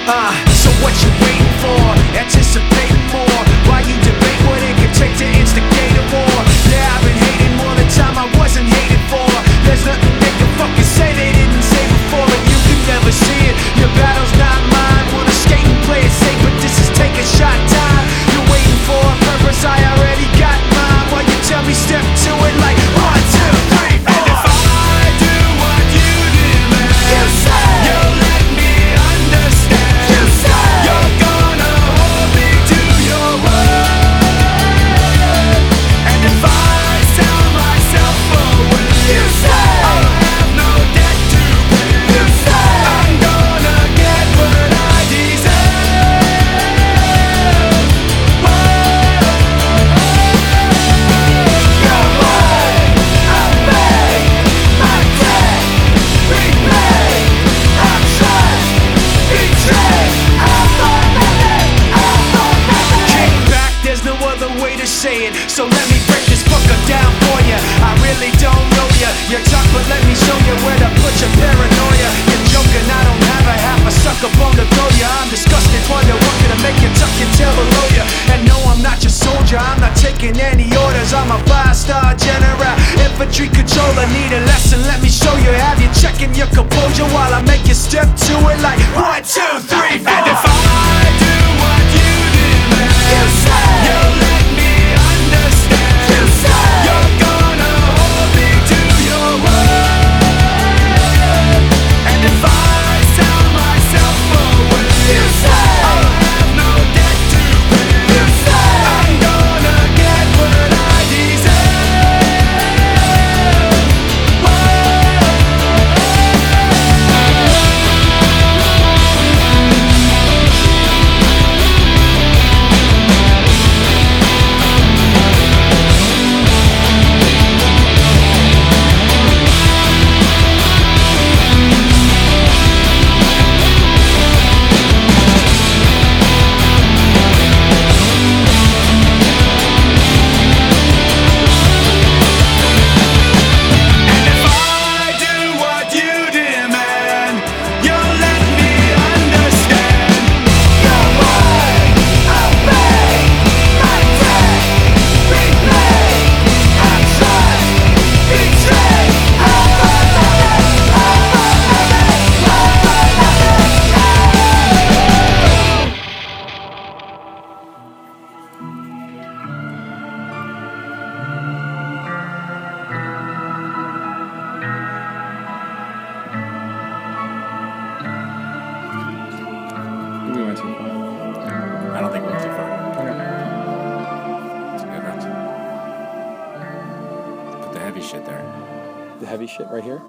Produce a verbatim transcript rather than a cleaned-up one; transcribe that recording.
Uh, so what you waiting for? Anticipating more. Why you debate what it could take to instigate a war? Yeah, I've been hating more the time I wasn't hated for. There's nothing they can fucking say they didn't say before, and you can never see it. Your battle's not mine. Wanna skate and play it safe, but this is take a shot time. You're waiting for a purpose, I already got mine. While you tell me step to it like one, two, three, four. And if I do what you demand, you say you'll let me understand. You say you're gonna hold me to your word. And if I sell myself away, you say I'll have no debt to pay. You say I'm gonna get what I deserve. Whoa. Your word, I'll make my debt repay. I trust, betray, I'll forgive it, I'll forgive it. Kick back, there's no other way to say it. So let me break this fucker down for ya. I really don't know ya. You talk, but let me show you where to put your paranoia. You're joking, I don't have a half a sucker bone to throw ya. I'm disgusted, wonder what could make you tuck your tail below ya. And no, I'm not your soldier, I'm not taking any orders. I'm a five-star general, infantry controller. Need a lesson, let me show you. Have you checking your composure while I make you step to it like one, two, three, four. And if I do what you demand, you say you'll let me understand. You say you're gonna hold me to your word. And if I sell myself away, you say I'll have no debt to pay. You say I'm gonna get what I deserve. And if I do what you demand, you'll let me understand. Your word, I'll make my debt repay. I trust, betray, I'll forgive it, I'll forgive it, I'll We went too far. I don't think we went too far. Okay. It's a good run. Put the heavy shit there. The heavy shit right here.